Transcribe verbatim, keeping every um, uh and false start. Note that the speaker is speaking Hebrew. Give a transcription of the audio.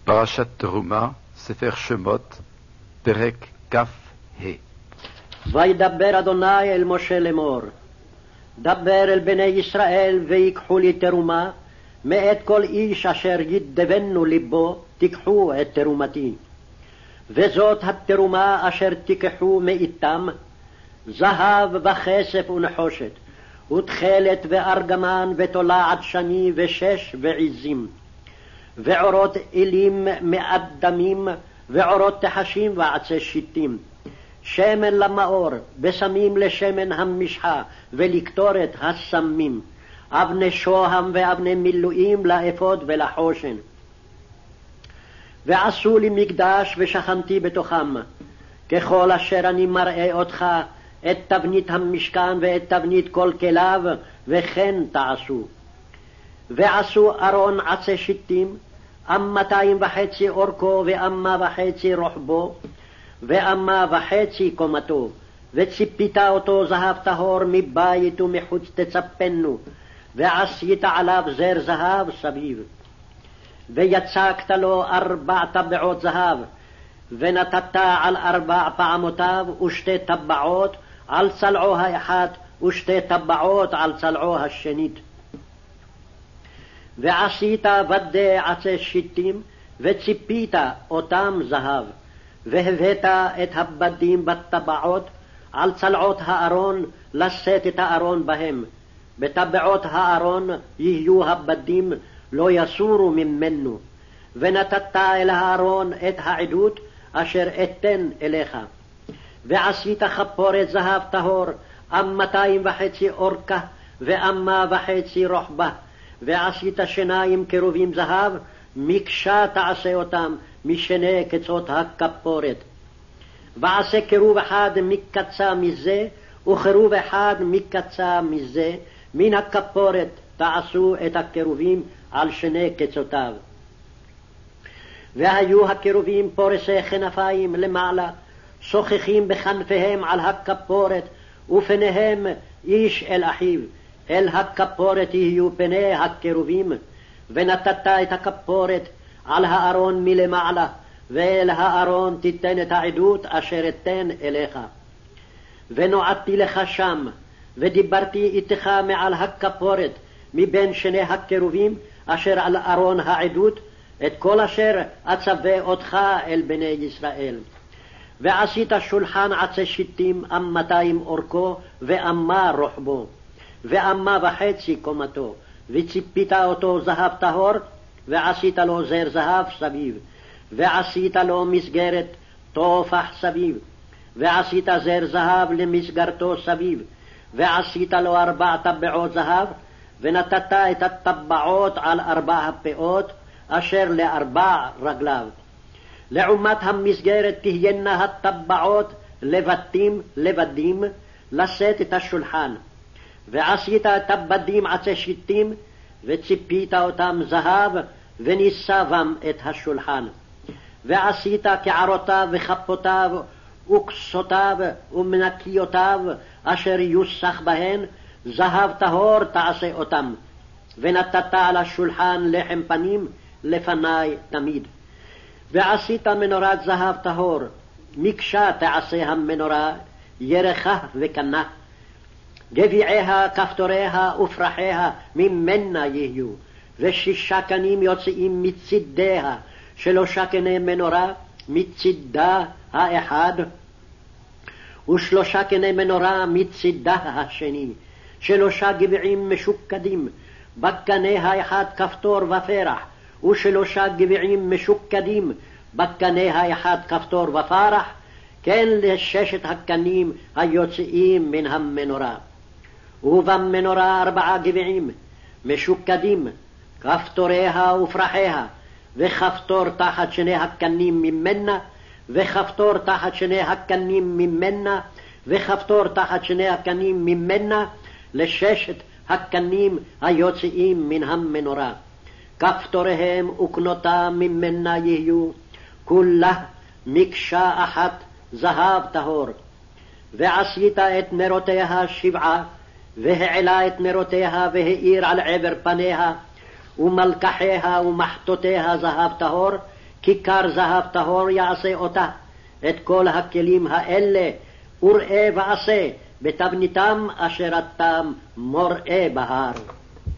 פרשת תרומה, ספר שמות, פרק כ"ה. וידבר אדוני אל משה לאמור, דבר אל בני ישראל ויקחו לי תרומה, מאת כל איש אשר ידבנו ליבו תיקחו את תרומתי. וזאת התרומה אשר תיקחו מאיתם, זהב וכסף ונחושת, ותכלת וארגמן ותולעת שני ושש ועזים, ועורות אלים מאדמים, ועורות תחשים ועצי שיטים, שמן למאור, בסמים לשמן המשחה, ולקטורת הסמים, אבני שוהם ואבני מילואים לאפוד ולחושן. ועשו לי מקדש ושכנתי בתוכם, ככל אשר אני מראה אותך, את תבנית המשכן ואת תבנית כל כליו, וכן תעשו. ועשו ארון עצי שיטים, אמתיים וחצי אורכו ואמה וחצי רוחבו, ואמה וחצי קומתו, וציפית אותו זהב טהור מבית ומחוץ תצפנו, ועשית עליו זר זהב סביב. ויצקת לו ארבע טבעות זהב, ונתת על ארבע פעמותיו ושתי טבעות על צלעו האחת ושתי טבעות על צלעו השנית. ועשית בדי עצי שיטים וציפית אותם זהב, והבאת את הבדים בטבעות על צלעות הארון לשאת את הארון בהם. בטבעות הארון יהיו הבדים, לא יסורו ממנו. ונתת אל הארון את העדות אשר אתן אליך. ועשית חפורת זהב טהור, אמתיים וחצי אורכה ואמה וחצי רוחבה, ועשית שניים קרובים זהב, מקשה תעשה אותם משני קצות הכפורת. ועשה קרוב אחד מקצה מזה, וקרוב אחד מקצה מזה, מן הכפורת תעשו את הקרובים על שני קצותיו. והיו הקרובים פורסי כנפיים למעלה, שוחחים בכנפיהם על הכפורת, ופניהם איש אל אחיו, אל הכפורת יהיו פני הקרובים. ונתת את הכפורת על הארון מלמעלה, ואל הארון תיתן את העדות אשר אתן אליך. ונועדתי לך שם, ודיברתי איתך מעל הכפורת, מבין שני הקרובים אשר על ארון העדות, את כל אשר אצווה אותך אל בני ישראל. ועשית שולחן עצי שיטים, אמתיים אורכו ואמה רוחבו, ואמה וחצי קומתו, וציפית אותו זהב טהור, ועשית לו זר זהב סביב, ועשית לו מסגרת תופח סביב, ועשית זר זהב למסגרתו סביב, ועשית לו ארבע טבעות זהב, ונתת את הטבעות על ארבע הפאות אשר לארבע רגליו. לעומת המסגרת תהיינה הטבעות לבטים לבדים לשאת את השולחן. ועשית את הבדים עצי שיטים, וציפית אותם זהב, וניסבם את השולחן. ועשית קערותיו וכפותיו וכסותיו ומנקיותיו אשר יוסח בהן, זהב טהור תעשה אותם. ונתת על השולחן לחם פנים לפני תמיד. ועשית מנורת זהב טהור, מקשה תעשה המנורה, ירחה וקנה. גביעיה, כפתוריה ופרחיה ממנה יהיו, ושישה קנים יוצאים מצידיה, שלושה קני מנורה מצידה האחד, ושלושה קני מנורה מצידה השני, שלושה גביעים משוקדים, בקנה האחד כפתור ופרח, ושלושה גביעים משוקדים, בקנה האחד כפתור ופרח, כן לששת הקנים היוצאים מן המנורה. ובמנורה ארבעה גביעים משוקדים, כפתוריה ופרחיה, וכפתור תחת שני הקנים ממנה, וכפתור תחת שני הקנים ממנה, וכפתור תחת שני הקנים ממנה, לששת הקנים היוצאים מן המנורה. כפתוריהם וקנותם ממנה יהיו, כולה מקשה אחת זהב טהור. ועשית את נרותיה שבעה, והעלה את נרותיה והאיר על עבר פניה, ומלקחיה ומחתותיה זהב טהור, כיכר זהב טהור יעשה אותה. את כל הכלים האלה וראה ועשה בתבניתם אשר אתם מוראה בהר.